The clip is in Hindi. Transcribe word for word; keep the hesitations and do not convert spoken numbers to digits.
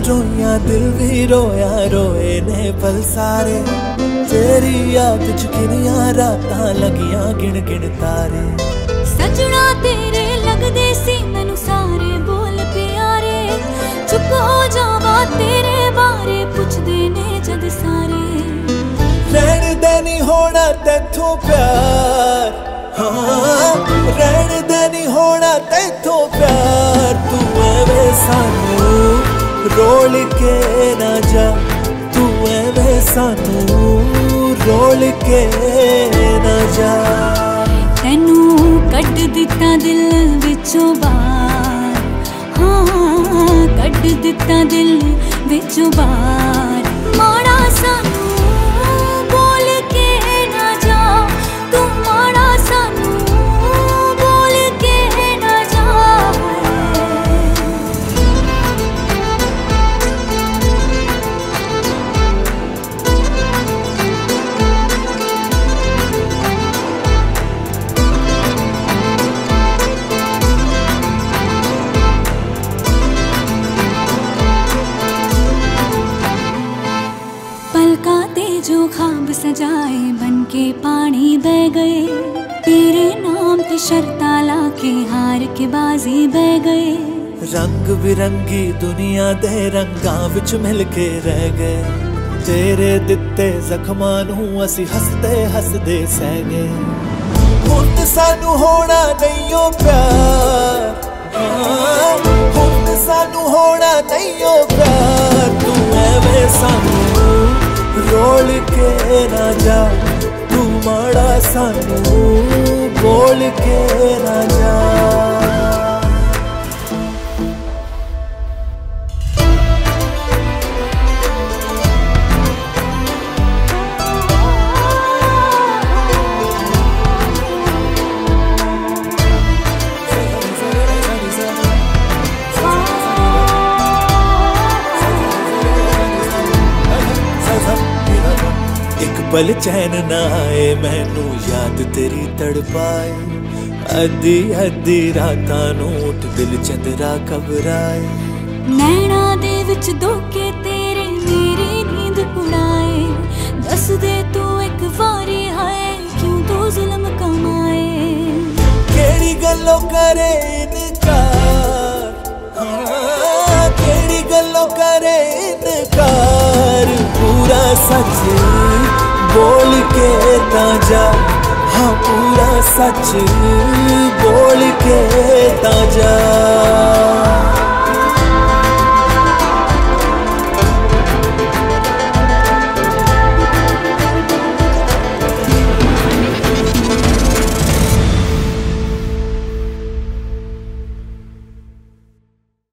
रोया दिल भी रोया रोए ने पल सारे तेरी याद च किनिया रातां लगियां गिन गिन तारे। सजना तेरे लगदे सी मैनू सारे बोल प्यारे, चुप हो जावा तेरे बारे पुछदे ने जद सारे। रहन दे नी होना तेथों प्यार, हाँ रहन दे नी होना तेथों प्यार। तू एवें सानू रोल के ना जा, तू एवें सानू रोल के ना जा। तैनू कट दिता दिल विचों बाहर, हाँ कट दिता दिल विचों बाहर। माड़ा सानू बोल के ना जा, तू माड़ा सानू बोल के ना जा। पलका ते जो ख्वाब सजाए बन के पानी बह गए, तेरे नाम ते शर्ता लाके हार के बाजी बह गए। रंग बिरंगी दुनिया दे रंगां विच मिल के रह गए, तेरे दिते जख्मां नूं असी हसदे हसदे सह गए। हुण सानू होना नहीं ओ प्यार, हाँ हुण सानू होना नहीं ओ प्यार। तू एवें सानू रोल के ना जा, तू माड़ा सानू बोल के ना जा। एक पल चैन ना आए मैनू याद तेरी तड़पाए, अद्धी अद्धी रातां नूं उठ दिल चंदरा घबराए। नैना दे विच धोखे तेरे मेरी नींद उड़ाए, दस दे तू एक वारी हाय क्यों तू जुल्म कमाए। केड़ी गल्लों करे इनकार, हाँ केड़ी गल्लों करे इनकार। पूरा सच बोल के ना जा, हाँ पूरा सच बोल